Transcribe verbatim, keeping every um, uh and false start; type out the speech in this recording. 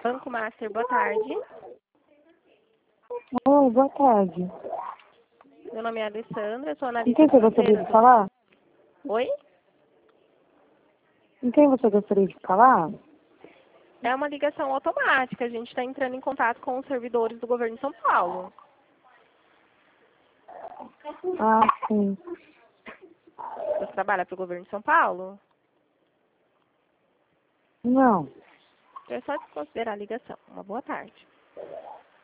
Banco Master, boa tarde. Oi, boa tarde. Meu nome é Alessandra, eu sou Com analista quem você gostaria financeira de do... falar? Oi? Com quem você gostaria de falar? É uma ligação automática, a gente está entrando em contato com os servidores do governo de São Paulo. Ah, sim. Você trabalha para o governo de São Paulo? Não. É só desconsiderar a ligação. Uma boa tarde.